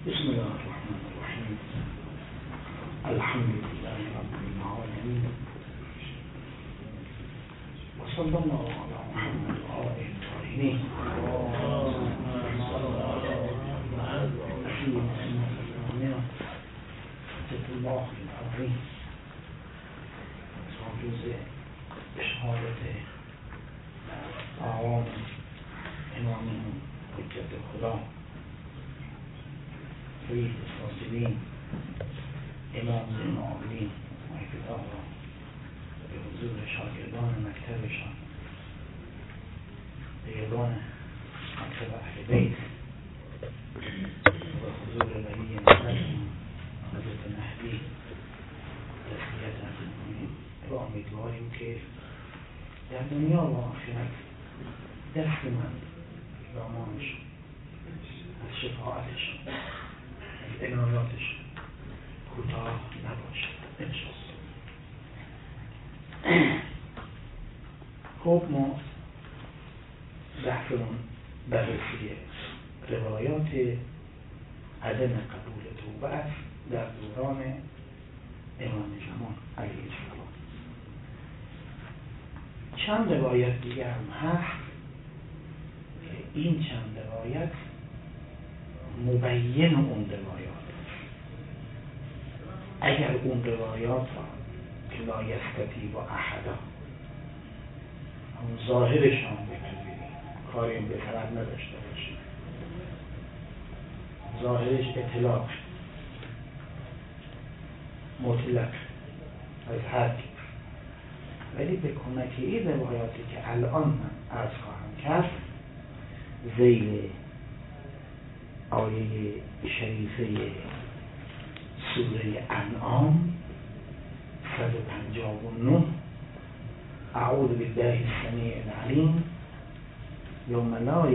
بسم الله الرحمن الرحیم. الحمد لله رب العالمین و صلی الله علی محمد و آله الطاهرین. الله العظیم. جز شهادت اعوام اماممون حجت خدا سید الصادقین امام زین العابدین افتتاح را به حضور شاگردان مکتبشان، شاگردان مکتب اهل بیت و حضور ولی نظرشون حضرت مهدی تسلیت از می‌کنیم و امیدواریم که در دنیا و آخرت دست من و امانش از شفاعتش از عنایاتش کوتاه نباشد انشاءالله. خب ما بحثمون بررسی روایات عدم قبول توبه است در دوران امام زمان علیه السلام. چند روایت دیگر هم هست که این چند روایت مبین اون روایات اگر اون روایات را که لا یستطیع و احدا همون ظاهرش هم بکنید کاری به طرف نداشته باشید، ظاهرش اطلاق مطلق از حد، ولی به کمک این روایاتی که الان من عرض خواهم کرد ذیل آیه شریفه سوره انعام 159 اعوذ بالله السمیع العلیم یوم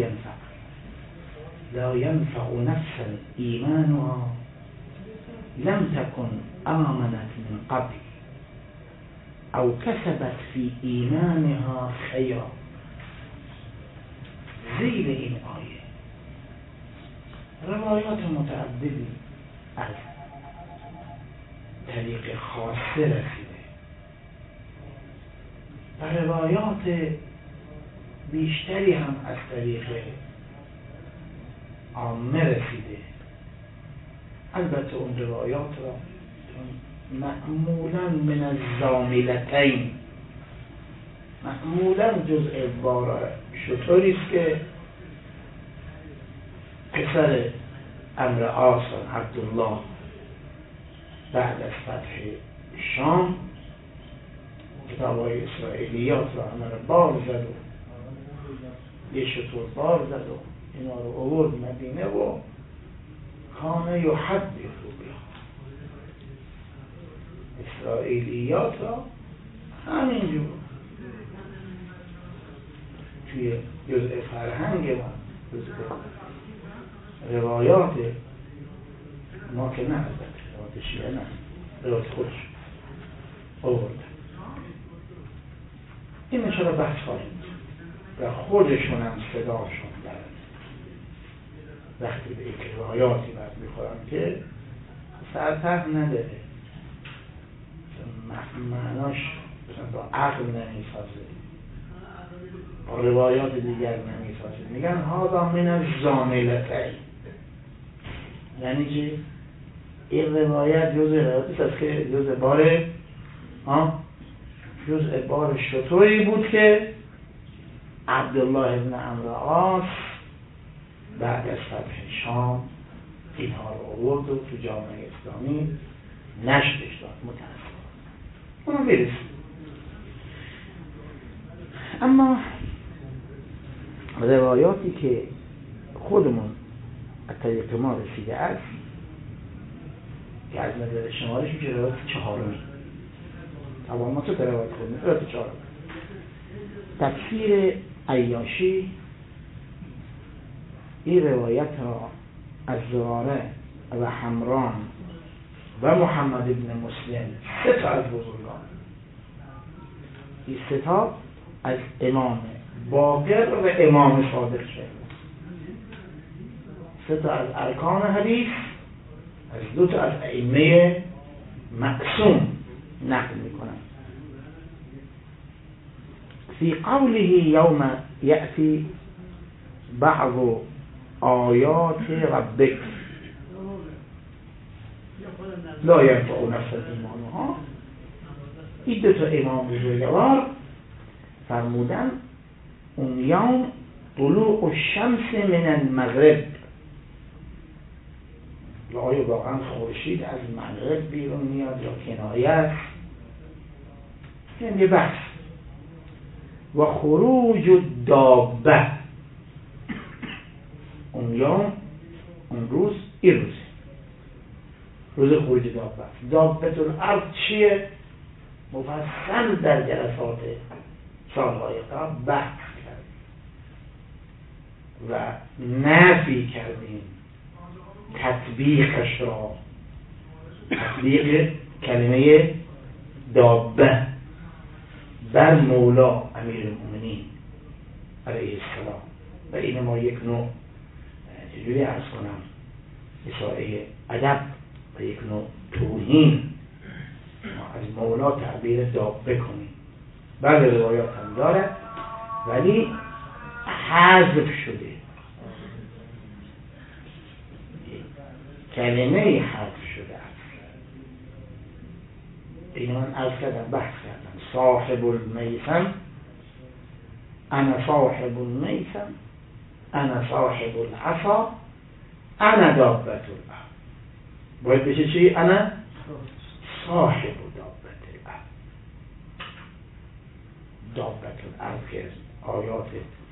لا ينفع نفسا ایمانها لم تكن آمنت من قبل او کسبت فی ایمانها خیرا. ذیل این آیه روایات متعددی از طریق خاصه رسیده و روایات بیشتری هم از طریق عامه رسیده. البته اون روایات را معمولا من الزاملتین، معمولا جزء بار شطوری است که پسر عمرو عاص عبدالله بعد از فتح شام کتاب‌های اسرائیلیات را همه را بار زد و یه شطور بار زد و اینا رو آورد مدینه و کان یحدث بها. اسرائیلیات را همینجور توی جزء فرهنگ ما، جزء روایات ما که نه، روایات شیعه نه، روایات خودش آورد. این انشاءالله بحث خواهیم و خودشون هم صداشون برد وقتی به یک روایاتی برد میخورم که سرطق نداره، معناش با عقل نمیسازه، با روایات دیگر نمیسازه. میگن هذا من الزاملتین، یعنی چی؟ این روایت جزء روایتی است که جزء بار شطوری بود که عبدالله ابن عمرو عاص بعد از فتح شام اینها رو آورد و تو جامعه اسلامی نشرش داد. متاسفانه اونم برسید. اما روایاتی که خودمون از طریق ما رسیده است که از نظر شمارش میشه روایت چهارمی. طبعا ما چه روایت خودمون روایت چهارمی. تفسیر عیاشی این روایت را از زراره و حمران و محمد ابن مسلم سه تا از بزرگان، این سه تا از امام باقر و امام صادق شد، سه تا از ارکان حدیث از دو تا از ائمه معصوم نقل میکنن. فی قوله یوم یأتی بعض آیات ربک لا ینفع نفسا ایمانها، این دو تا امام بزرگوار فرمودن اون یوم طلوع الشمس من المغرب، آیا واقعا خورشید از مغرب بیرون میاد یا کنایه است، یه بحث. و خروج الدابه، اون یوم اون روز این روز خروج دابه. دابه الارض چیه؟ مفصل در جلسات سالهای قبل بحث کردیم و نفی کردیم تطبیقش را، تطبیق کلمه دابه بر مولا امیرالمومنین علیه السلام. و این ما یک نوع چجوری عرض کنم اساءه ادب و یک نوع توهین ما از مولا تعبیر دابه کنیم. بعد روایات هم داره ولی حذف شده، کلمه حذف شده است. این من عرض کردم، بحث کردم. صاحب المیسم، انا صاحب المیسم، انا صاحب العصا، انا دابت الارض. باید بشه چی؟ انا صاحب دابت الارض. دابت الارض که آیات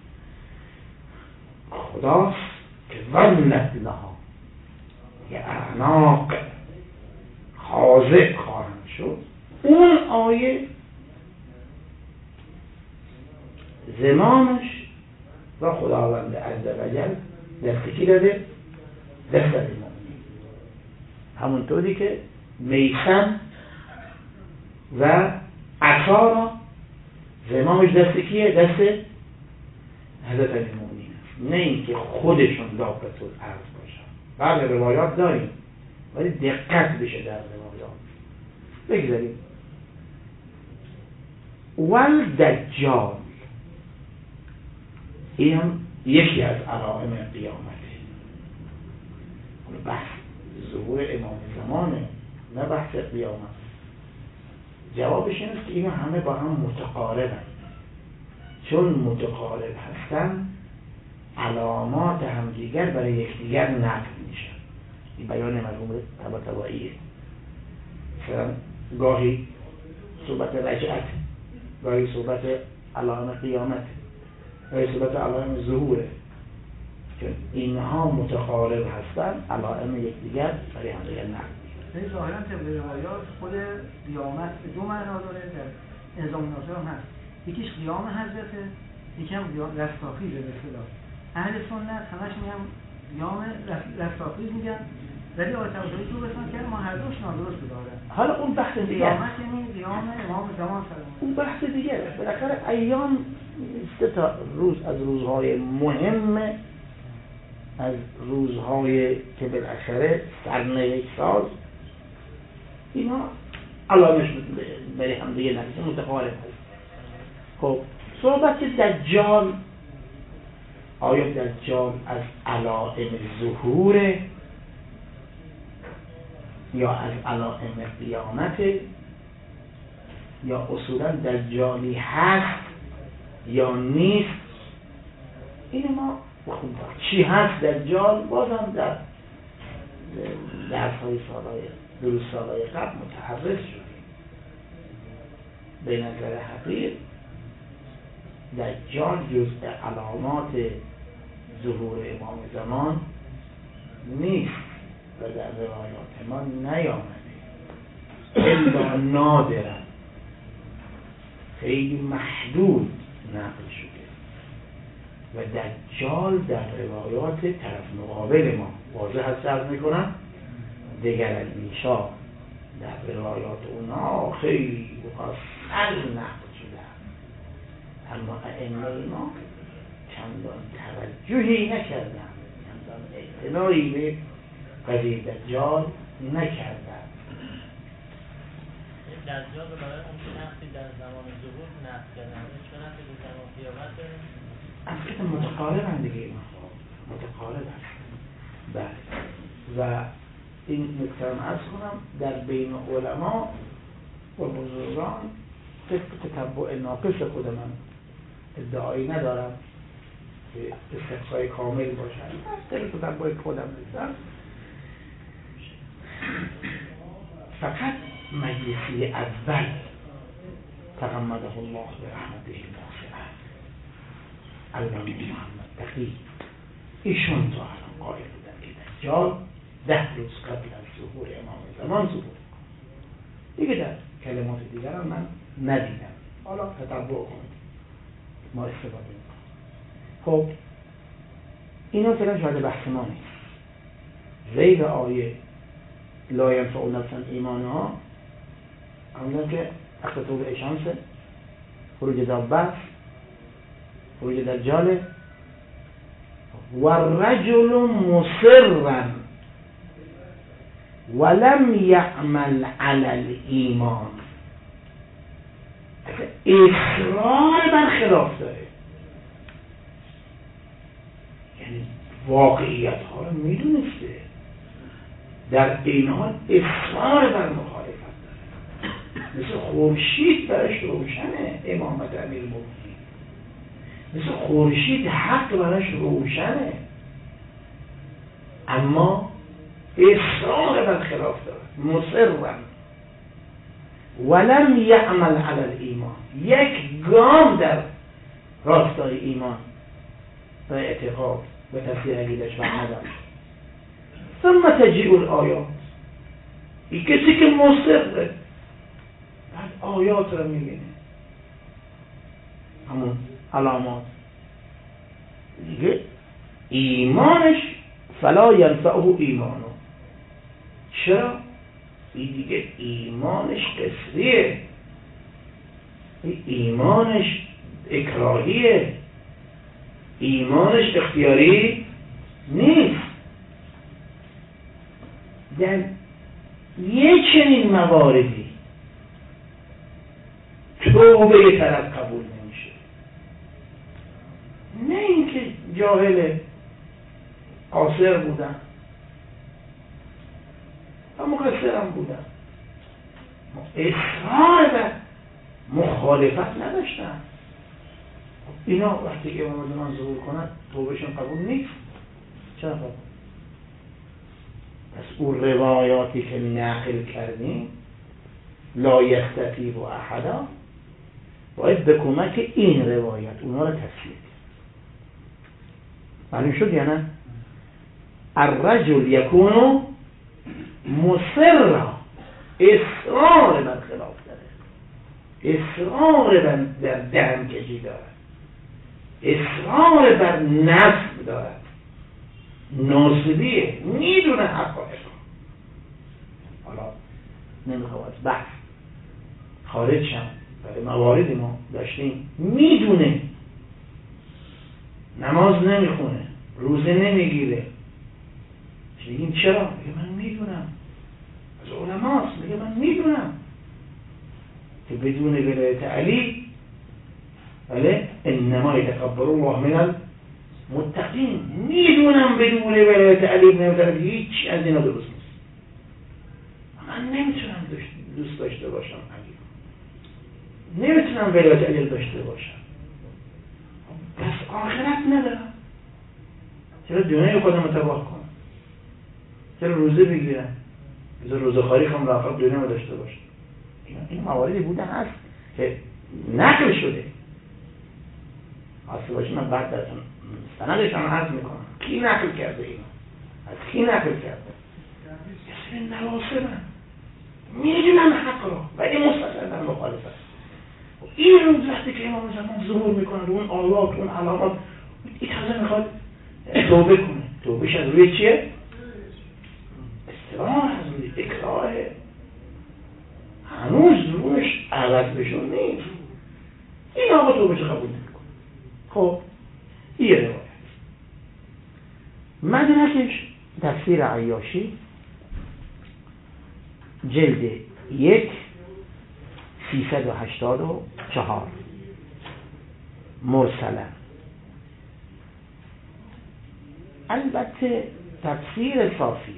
خداست که ظلت لها یه اعناق خاضع خواهند شد. اون آیه زمانش و خداوند عزوجل دست کی داده؟ دست المؤمنین. همونطوری که میسم و عصا را زمانش دست کیه؟ دست حضرت المؤمنین است، نه اینکه خودشون دابت الارض باشن. بعد روایات داریم ولی دقت بشه در روایات. بگذاریم. والدجال، این هم یکی از علائم قیامته. بحث ظهور امام زمانه، نه بحث قیامت. جوابش این است که اینا همه با هم متقاربن. چون متقارب هستن علامات همدیگر برای یکدیگر نقل میشن. این بیان مرحوم طباطبائیه. مثلا گاهی صحبت رجعت، گاهی صحبت علائم قیامت، گاهی صحبت علائم ظهوره. چون اینها متقارب هستن علائم یکدیگر برای همدیگر نقل میشن. این ظاهرا طبق روایات خود قیامت به دو معنا داره، در انظام الناصر هم هست. یکیش قیام حضرته، یکی هم رستاخیزه. به اصطلاح اهل سنت همش میگن قیام رستاخیز میگن، ولی آیت طباطبایی تو بسن که ما هر دوش نادرست داره. حالا اون بحث دیگه، قیامت یعنی قیام امام زمان فرمود. اون بحث دیگه. بالاخره ایام سه تا روز از روزهای مهم، از روزهای که بالاخره سرنوشت ساز، اینا علامش برای هم دیگه نمیشه، متقارب هست. خب صحبت دجال، آیا دجال از علائم ظهوره یا از علائم قیامته، یا اصولا دجالی هست یا نیست؟ اینو ما بخونیم. چی هست دجال؟ بازم در درس‌های دروس سالهای قبل متحرز شدیم. به نظر حقیق دجال جزء علامات ظهور امام زمان نیست و در روایات ما نیامده، الا نادرا، خیلی محدود نقل شده. و دجال در روایات طرف مقابل ما واضح هست عرض میکنم. دیگر میشا در روایات اونا خیلی مفصل نقل شده، اما ائمه ما چندان توجهی نکردن، چندان اعتنایی به قضیه دجال نکردند. دجال رو برای اون که نقصی در زمان ظهور نقص کردن چه نقصی در زمان قیامت اصلا متقارب هم دیگه متقارب هست. بله. و این نکته هم عرض کنم در بین علما و بزرگان طبق تتبع ناقص خود من ادعایی ندارم که استقصای کامل باشن، طبق تتبع خودم نیستم، فقط مجلسی اول تغمده الله به رحمته الواسعه علامه محمد تقی ایشون تو الان قائل بودن که دجال 10 روز قبل از ظهور امام زمان ظهور دیگه. در کلمات دیگر هم من ندیدم، حالا تتبع کنید ما استفاده میکنم. خب اینا فعلا شاید بحث ما نیست. غیر آیه لا ینفع نفسا ایمانها همونطور که اختطاب اشانس، خروج دابت، خروج دجال و الرجل مصرا ولم یعمل علی الایمان. اصرار بر خلاف داره، یعنی واقعیت ها رو میدونسته، در این حال اصرار بر مخالفت داره. مثل خورشید برش روشنه امامت امیرالمومنین، مثل خورشید حق برش روشنه، اما اصرار بر خلاف داره، مصرا ولم یعمل علی الایمان، یک گام در راستای ایمان و اعتقاد و تصدیق عقیده‌اش نداشت. ثم تجیء الآیات، این کسی که مصره بعد آیات رو میبینه، همون علامات دیگه، ایمانش فلا ینفعه ایمانه. چرا؟ این دیگه ایمانش قصریه، ایمانش اکراهیه، ایمانش اختیاری نیست. در یک چنین مواردی توبه طرف قبول نمیشه. نه اینکه جاهل قاصر بودن و مقصرم بودن، اصرار به مخالفت نداشتن. اینا وقتی که امام زمان ظهور کنن توبهشون قبول نیست. چرا قبول؟ پس اون روایاتی که نقل کردیم لا یختفی و احدا باید به کمک این روایت اونا رو تصحیح کنیم. معلوم شد یا نه؟ الرجل یکون مصرا، اصرار بر خلاف داره، اصرار بر درم کشی داره، اصرار بر نصب داره، ناصبیه، میدونه حقایق. حالا نمیخوام از بحث خارج شم، برای مواردی ما داشتیم، میدونه نماز نمیخونه، روزه نمیگیره، میگیم چرا؟ میگه من میدونم، از علماست، میگه من میدونم که بدون ولایت علی بله انما یتقبل الله من المتقین، میدونم بدون ولایت علی ابن ابی طالب هیچ از اینا درست نیست، من نمیتونم دوست داشته باشم علی، نمیتونم ولایت علی داشته باشم، پس آخرت ندارم، چرا دنیای خودم رو تباه کنم، چرا روزه بگیرم، بذار روزه خواری کنم و آخرت دنیا رو داشته باشم. این مواردی بوده هست که نقل شده، حاصل باشه من بعد درتون سندش هم عرض میکنم کی نقل کرده اینو، از کی نقل کرده، کسی نواسبن میدونم حق رو ولی مستقل در مخالفت. این روز وقتی که امام زمان ظهور میکنه رو اون آیات اون علامات، این تازه میخواد توبه کنه. توبهش از روی چیه؟ اصرار، از روی اکراهه، هنوز روش عوض بشون نیست، این آقا توبهش قبول نمیکنه. خب این روایت مدرکش تفسیر عیاشی جلد 1 384 مرسلا. البته تفسیر صافی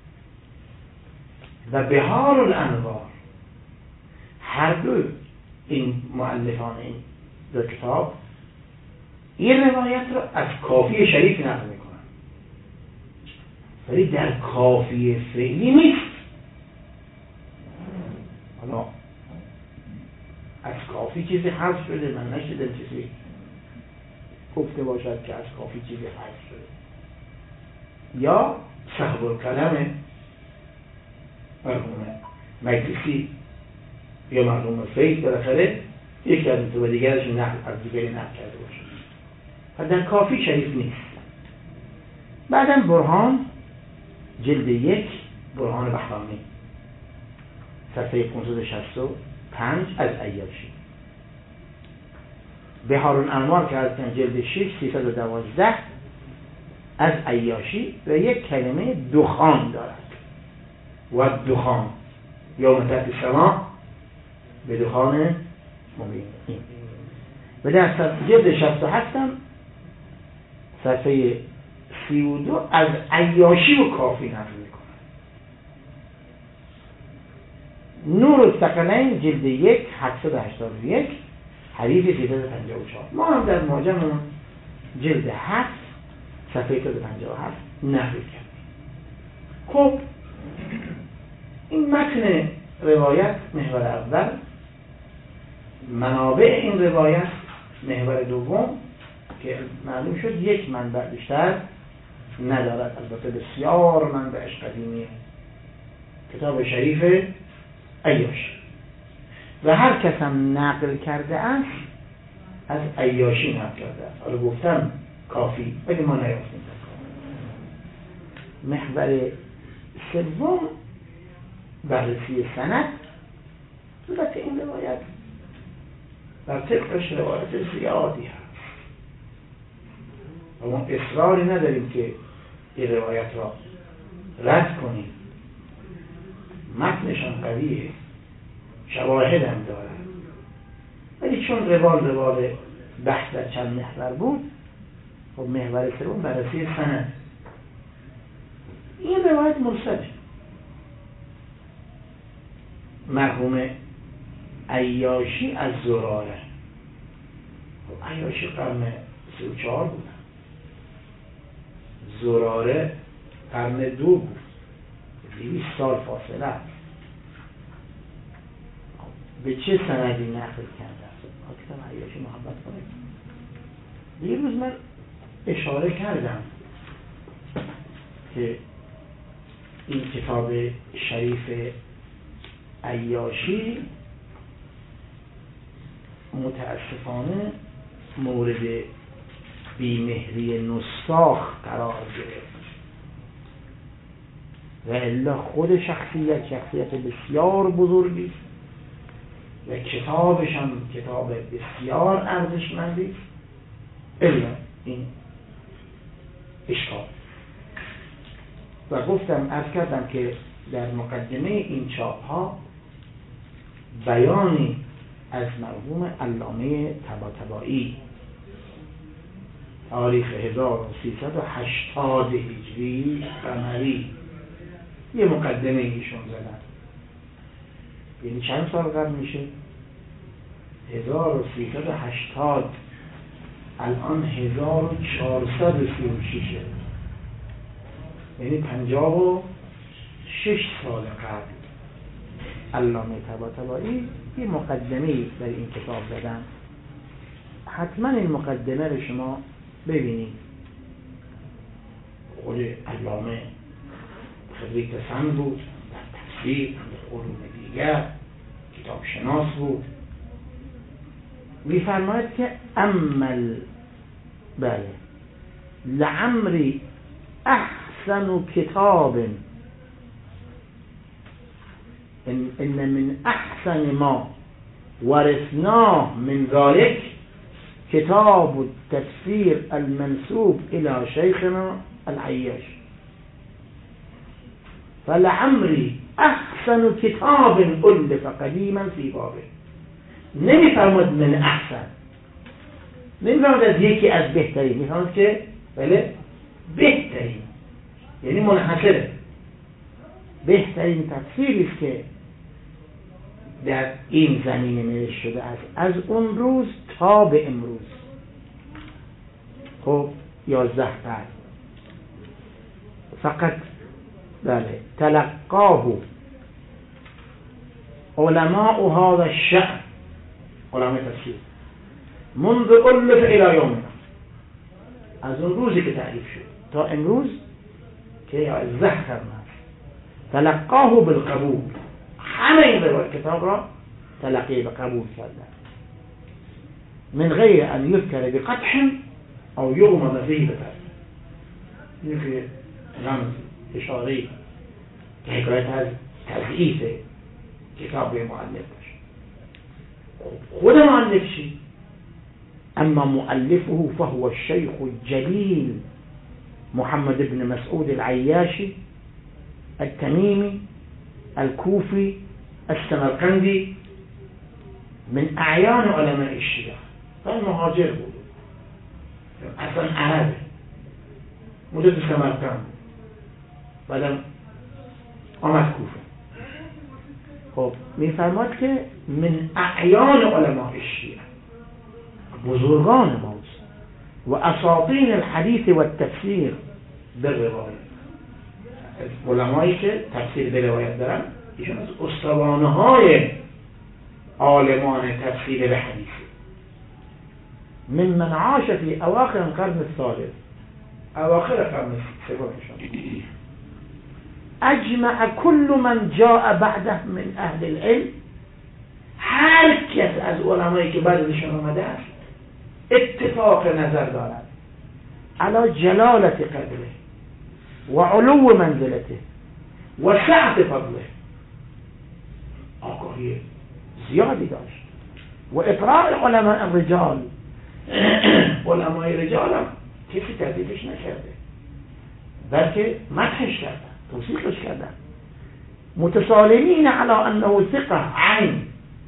و بهار الانوار هر دو این مؤلفان این دو کتاب این روایت رو از کافی شریف نقل میکنن، ولی در کافی فعلی نیست. حالا از کافی چیزی حذف شده، من نشیدم چیزی گفته باشد که از کافی چیزی حذف شده، یا صاحب الکلم مرحوم مجلسی یا مرحوم فیض بالاخره یکی از دو دیگرش نقل از دیگری نقل کرده باشه و در کافی شریف نیست. بعدم برهان جلد 1 برهان بهرامی صفحه 565 از عیاشی. بهار الانوار که از جلد 6 312 از عیاشی و یک کلمه دخان دارد و دخان یا متحد سما به دخان مبین. و در جلد 67 هم صفحه 32 از عیاشی و کافی نقل میکنه. نور الثقلین جلد 1 781 حدیث 354. ما هم در معجم جلد 7 صفحه 357 نقل کردیم. خب این متن روایت محور اول، منابع این روایت محور دوم که معلوم شد یک منبع بیشتر ندارد، البته بسیار منبعش قدیمیه، کتاب شریف عیاشی و هر کس هم نقل کرده است از عیاشی نقل کرده است. حالا گفتم کافی ولی ما نیافتیم. محور سوم بررسی سند. البته این روایت در طبقش روایت زیادی هست و ما اصراری نداریم که این روایت را رد کنیم، متنشان قویه، شواهد هم داره، ولی چون روال بحث در چند محور بود، خب محور سوم بررسی سند. این روایت مرسله. مرحوم عیاشی از زراره، خب عیاشی قرن 34 بود، زراره قرن 2 بود، 200 سال فاصله است. به چه سندی نقل کرده است؟ اکثر عیاشی محبت کنید. یه روز من اشاره کردم که این کتاب شریف عیاشی متاسفانه مورد بیمهری نساخ قرار گرفت و الا خود شخصیت بسیار بزرگی و کتابش هم کتاب بسیار ارزشمندی، الا این اشکال. و گفتم عرض کردم که در مقدمه این چاپ ها بیانی از مرحوم علامه طباطبایی تاریخ 1380 هجری قمری یه مقدمه ایشون زدن. یعنی چند سال قبل میشه؟ 1380 الان 1436، یعنی 56 سال قبل علامه طباطبایی یه مقدمه در این کتاب دادن. حتما این مقدمه رو شما ببینید. خود علامه خريج فن بود، در تفسیر، در علوم دیگر کتاب شناس بود. می‌فرماید که عمل بله لعمری احسن کتاب ان من احسن ما ورثناه من ذلك کتاب التفسیر المنسوب الى شیخنا العیاش. فلعمری احسن کتاب الف قدیما فی بابه. نمیفرماد من احسن، نمیفرماد از یکی از بهترین، میفرماد که بله بهترین، یعنی منحصره. بهترین تفسیری است که در این زمینه نوشته شده است از اون روز تا به امروز. خب 11 قرن فقط بله تلقاه علماء هذا الشأن، علماء تفسیر، منذ الف الى یومنا، از اون روزی که تعریف شد تا امروز که 11 قرن است. تلقاه بالقبول، همه این روایت کتاب را تلقی به قبول کردن، من غیر ان یذکر بقدح او یغمض فیه بطرف. این که رمز اشاره‌ای که حکایت از تضعیف کتاب مؤلف باشه. خود مؤلف چی؟ اما مؤلفه فهو الشيخ الجليل محمد بن مسعود العياشي التميمي الكوفي السمرقندي من اعیان علماء الشیعه. کان مهاجر بود، اصلا عربه، موجود سمرقند، بعدم آمد کوفه. خب میفرماد که من اعیان علماء الشیعه، بزرگان ماست، و اساطین الحدیث و التفسیر بالروایت، علمایی که تفسیر به روایت دارن، ایشون از استوانه های عالمان تفسیر به حدیث. من عاش فی اواخر القرن الثالث، اواخر قرن سوم. اجمع كل من جاء بعده من اهل العلم، هر کس از علمایی که بعد ازشون آمده است اتفاق نظر دارد علی جلالت قدره و علو منزلته و سعت فضله. آگاهی زیادی داشت و اطراع علماء الرجال، علمای رجال هم کسی تردیدش نکرده، بلکه مدحش کردن، توصیفش کردن. متسالمین علی انه ثقه عین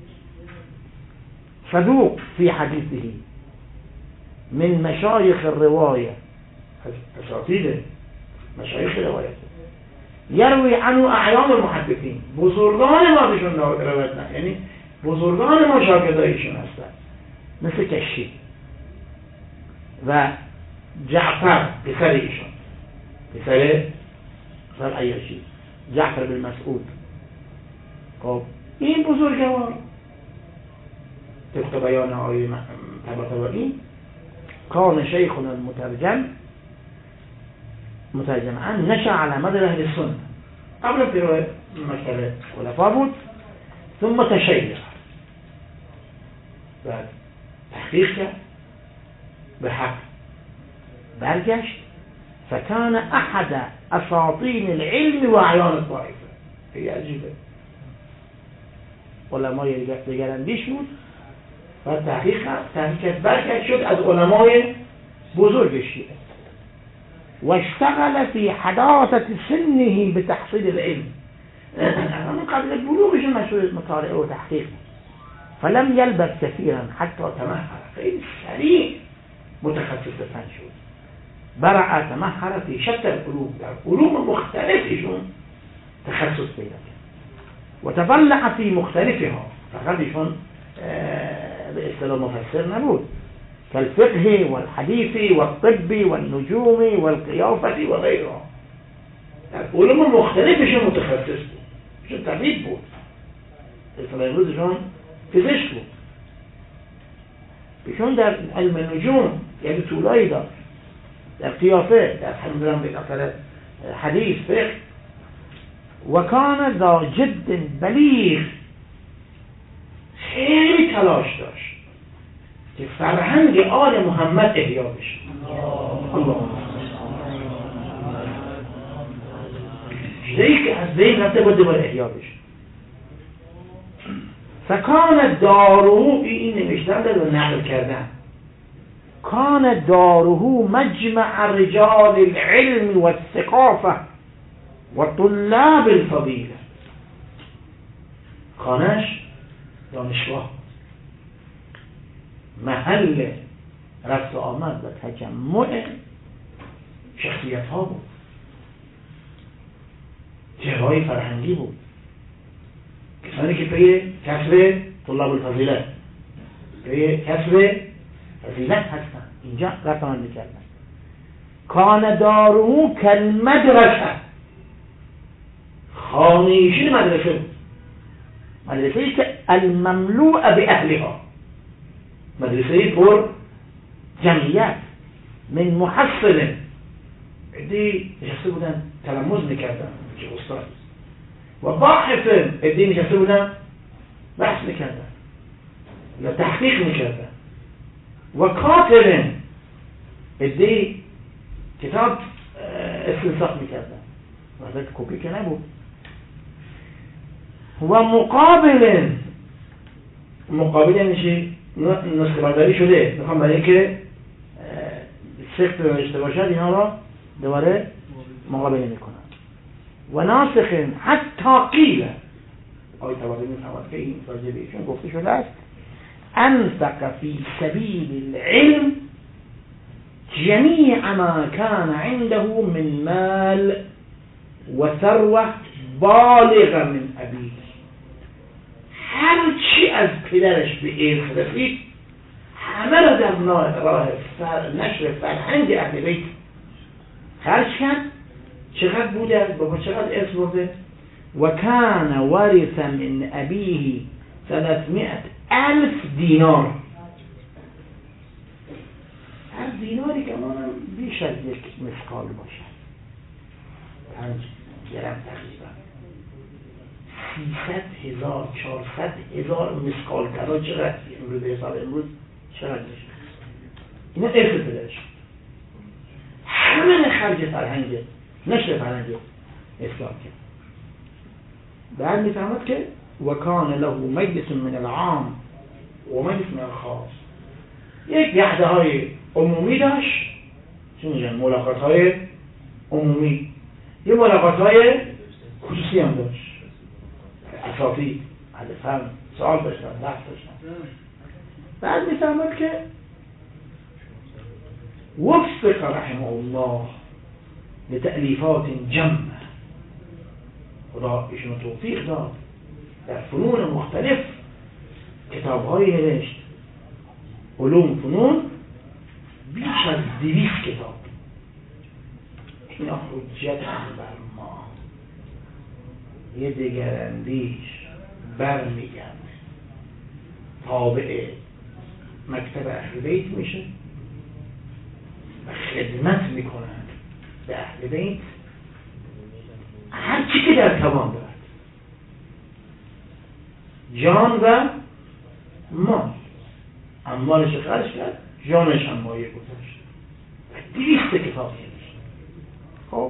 صدوق فی حدیثه من مشایخ الروایه، اساطیر مشایخ روایت، یروی عنو اعیان المحدثین، بزرگان ما بهشون روایت نه، یعنی بزرگان ما شاگردایشون هستن، مثل کشی و جعفر پسر ایشون، پسر عیاشی، جعفر بن مسعود. خب این بزرگوار طبق بیان آیه طباطبایی کان شیخنا المترجم عن نشأ على مدر اهل السنه، قبل في مكتب خلفاء بود، ثم تشیع، بعد تحقیق کرد، به حق برگشت، فكان احد اساطین العلم و اعیان الطائفه. خیلی عجیبه، علمای دگراندیش بود و تحقیق برکت شد از علمای بزرگ شیعه و اشتغل فی حداثة سنه بتحصیل العلم. اما قبل بلوغش مشغول مطالعه و تحقیق، فلم یلبث كثيرا حتی تمهر، خیلی سریع متخصص فن شد. برع تمهر فی شتى العلوم، در علوم مختلفشون تخصص پیدا کرد و تبلع فی مختلفها، فقط ایشون به اصطلاح مفسر نبود، كالفقه والحديث والطب والنجوم والقيافة وغيرها، در علوم مختلفشون متخصص بود، ایشون طبیب بود، اصطلاح امروزشون پزشک بود، ایشون در علم نجوم یعنی طولایی داشت، در قیافه، در حمدان بالاخره حدیث، فقه. و کان ذا جد بلیغ، خیلی تلاش داشت که فرهنگ آل محمد احیا بشه. چیزی که از بین رفته بود باید احیا بشه. فکان داره، این نوشتن رو نقل کردن، کان داره مجمع رجال العلم والثقافه و طلاب الفضیله. خانهش دانشگاه، محل رفت و آمد و تجمع شخصیت ها بود، چهره‌های فرهنگی بود، کسانی که پی کسب طلاب الفضیلت، پی کسب فضیلت هستن، اینجا رفت آمد میکردن. کان دارو کالمدرسه، خانه‌ایشون مدرسه بود، مدرسه‌ای که المملوء به اهلها، مدرسه‌ای پر جمعیت، من محصل، عده‌ای نشسته بودن تلمذ میکردن که استاد، و باحث، عده‌ای نشسته بودن بحث میکردن یا تحقیق میکردن، و کاتب، عده‌ای کتاب استنساخ میکردن، وقتی کپی که نبود، و مقابل یعنی چی؟ نسخه برداری شده، میخوام برای اینکه سخت نوشته باشد اینا را دوباره مقابله میکنن. و ناسخ حتی قیل، آقای طباطبایی میفرماد که این راجع به ایشون گفته شده است، انفق فی سبیل العلم جمیع ما کان عنده من مال و ثروه بالغ من ابیه، هر چی از پدرش به ارث رسید همه را در راه نشر فرهنگ اهل بیت خرج کرد. چقدر بوده؟ بابا چقدر ارث برده؟ و کان ورث من ابیه 300,000 دینار، هر دیناری که مانم بیش از یک مثقال باشد، 5 گرم تقریبا، 300,000 400,000 مثقال طلا، چقدر امروز به حساب امروز چقدر میشه؟ اینا ارث پدرش، همه خرج فرهنگ نشر فرهنگ اسلام کرد. بعد میفهمد که وکان له مجلس من العام و مجلس من الخاص، یک یحده های عمومی داشت، چون میگن ملاقات های عمومی، یه ملاقات های خصوصی هم داشت، اساتید اهل فن سوال داشتن، بحث داشتن. بعد میفهمد که وفق رحمه الله لتألیفات جمع، خدا ایشون توفیق داد در فنون مختلف کتاب‌های نوشت، علوم فنون بیش از 200 کتاب. اینا حجت هم بر ما، یه دگراندیش برمیگرده، تابع مکتب اهل بیت میشه و خدمت میکنند به اهل بیت هر چی که در توان دارد، جان و مال. اموالش خرج کرد، جانش هم مایه گذاشت، 200 کتاب نوشت. خب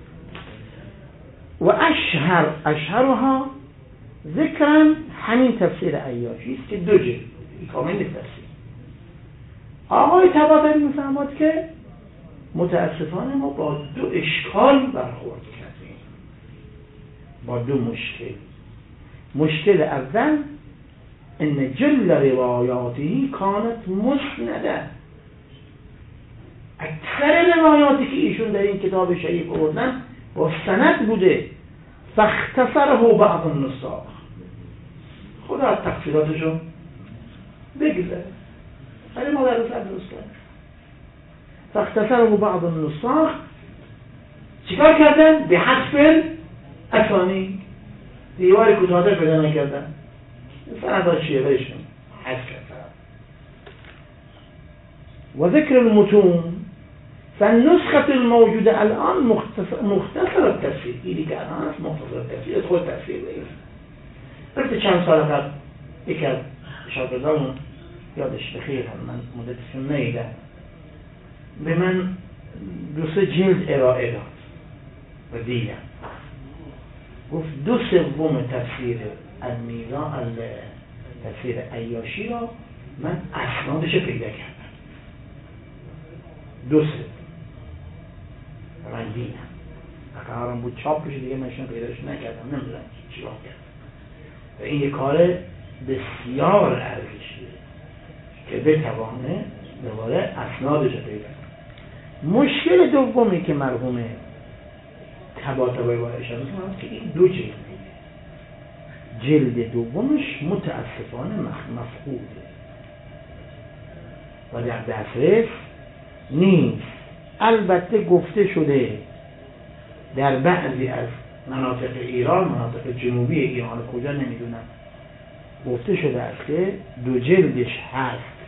و اشهرها ذکرن همین تفسیر عیاشی است که 2 جلد کامل تفسیر. آقای طباطبایی میفرماد که متاسفانه ما با 2 اشکال برخورد کردیم، با 2 مشکل. مشکل اول ان جل روایاته کانت مسنده، اکثر روایاتی که ایشون در این کتاب شریف آوردن با سند بوده، فاختصره بعض النساخ، خدا از تقصیراتشون بگذره، ولی ما در رسالت درست کردیم. فاختصره بعض النساخ، چیکار کردن؟ به حذف اسامی، دیوار کوتاه‌تر پیدا نکردن، سندها چیه بهشون حذف کردن. و ذکر المتون فالنسخة الموجودة الان مختصر التفسیر، اینی که الان هست مختصر التفسیر، خود تفسیر بگیر. البته چند سال قبل یکی از شاگردانمون یادش بخیر هم، من مدتشون نیدم، به من 2-3 جلد ارائه داد و دیدم، گفت 2/3 تفسیر المیزان، تفسیر عیاشی را من اسنادش پیدا کردم، 2/3 من دیدم، قرارم بود چاپ بشه دیگه، منشون پیداش نکردم، نمیدونم چی راه کردم. و این یک کار بسیار ارزشیه که بتوانه دوباره اسنادش رو پیدا کنه. مشکل دومی که مرحوم طباطبایی باید اشاره کنم که این دو جلد دومش متاسفانه مفقوده و در دسترس نیست. البته گفته شده در بعضی از مناطق ایران، مناطق جنوبی ایران کجا نمیدونم، گفته شده است که دو جلدش هست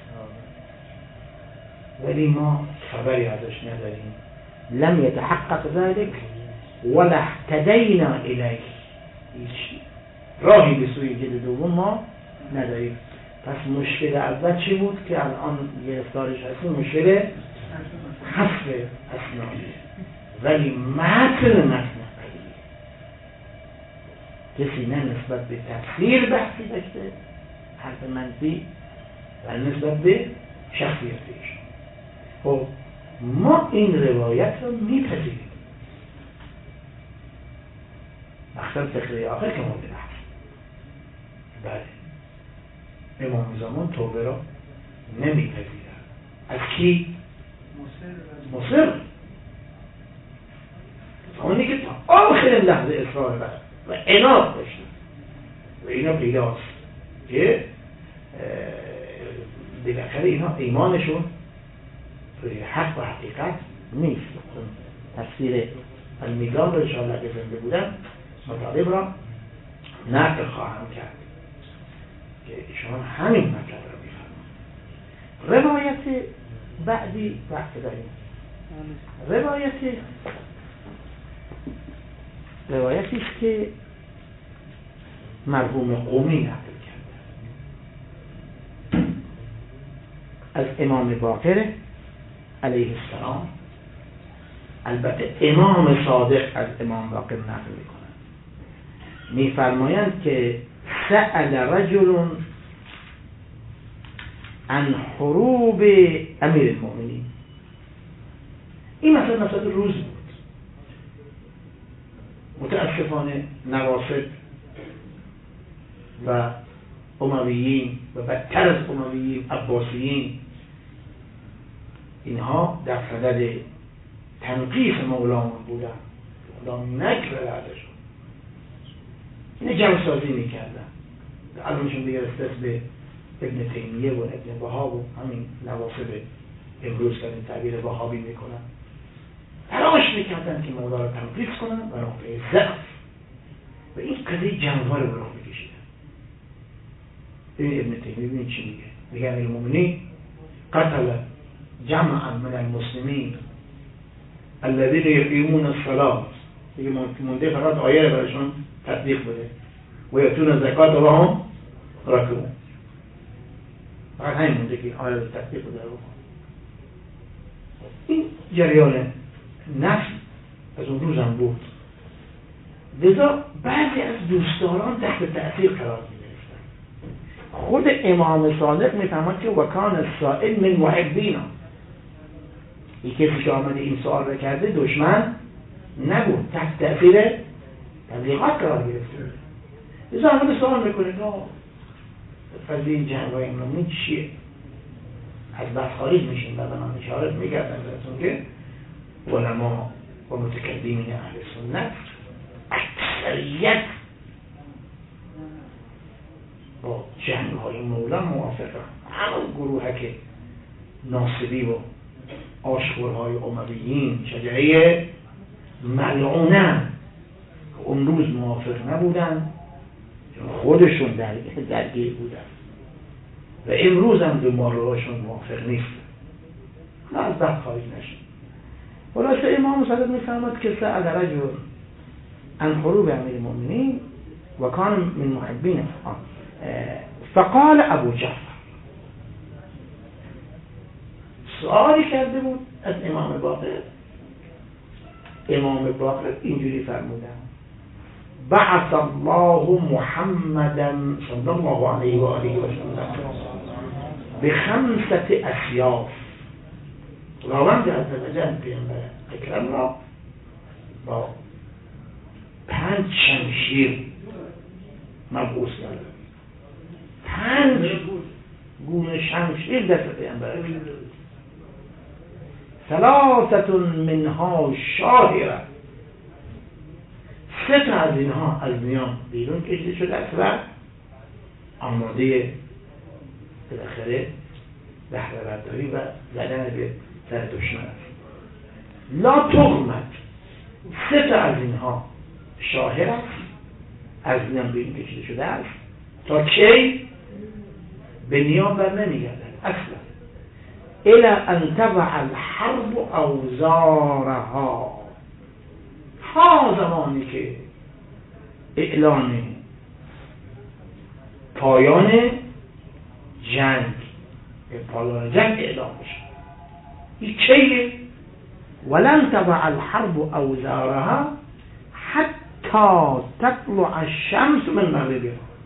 ولی ما خبری ازش نداریم. لم يتحقق ذلك ولا اهتدینا الیه. هیچ راهی به سوی جلد دوم ما نداریم. پس مشکل اول چی بود که الان گرفتارش هستیم؟ مشکل حذف اسناد، ولی متن کسی نه نسبت به تفسیر بحثی داشته، حرف منفی، و نسبت به شخصیتش. خب ما این روایت رو میپذیریم. مقصد فقره آخر که مورد بحث. بله، امام زمان توبه را نمیپذیرد. از کی؟ مصر. اونی که تا آخر لحظه اصرار بر و عناد داشتن و اینا پیداست که بالاخره اینا ایمانشون روی حق و حقیقت نیست. تفسیر المیزان رو انشاءالله که زنده بودن مطالب را نقل خواهم کرد که ایشان همین مطلب را میفرمایند. روایت بعدی وقت داریم. روایتی است که مرحوم قومی نقل کرده از امام باقر علیه السلام. البته امام صادق از امام باقر نقل میکنند، میفرمایند که سأل رجل عن حروب امیر المؤمنین. این مثلا روز بود. متاسفانه نواصب و امویین و بدتر از امویین عباسیین، اینها در صدد تنقیص مولامون بودن. مولام نکر بعدشون اینه جمع سازی میکردن. الانشون دیگه رسته به ابن تیمیه و ابن وهاب و همین نواصب امروز که این تعبیر وهابی میکنن، تلاش میکردن که مولا رو تنقیص کنن و نقطه ضعف و این قضیه جنگ‌ها رو به راه بکشیدن. ببین ابن تیمیه ببین چی میگه. میگه امیر المؤمنین قتل جمعا من المسلمین الذين يقيمون الصلاة. دیگه مونده فقط آیه رو براشون تطبیق بده و یأتون زکات و هم راکعون. فقط همین مونده که آیه رو تطبیق بده. این جریان نفس از اون روز هم بود. لذا بعضی از دوستداران تحت تأثیر قرار می‌گرفتن. خود امام صادق می‌فرماد که وکان السائل من محبینا. این کسی که آمده این سوال رو کرده دشمن نبود، تحت تأثیر تبلیغات قرار گرفته. لذا آمده سوال میکنه که فضل این جنگ‌های امامی چیه؟ از بحث خارج میشین و من اشارت میکردم براتون که علما و متکلمین اهل سنت اکثریت با جنگ‌های مولا موافقه. همون گروه که ناصبی و آشورهای امویین شجعه ملعونن که اون روز موافق نبودن، خودشون درگیر بودن و امروز هم دنبالهاشون موافق نیست. نه از بحث خارج نشد. خلاصه امام صادق می‌فرماد که سأل رجل عن حروب امیر المؤمنین و کان من محبین فقال ابو جعفر. سؤالی کرده بود از امام باقر. امام باقر اینجوری فرمودن: بعث الله محمدا صلی الله علیه و آله و سلم بخمسة اسیاف. خداوند عزوجل پیامبر اکرم را با 5 شمشیر مبعوث کرده. 5 گونه شمشیر دست پیامبر. 3 منها شاهره. 3 تا از اینها از نیام بیرون کشیده شده است و آماده بالاخره بهره برداری و زدن به سر دشمن است. لا تغمد. 3 تا از اینها شاهر است، از نیام بیرون کشیده شده است تا کی؟ به نیام بر نمیگردد اصلا. الا ان تضع الحرب اوزارها. تا زمانی که اعلان پایان جنگ اعلام بشه. این کیه؟ ولن تضع الحرب اوزارها حتی تطلع الشمس من مغربها.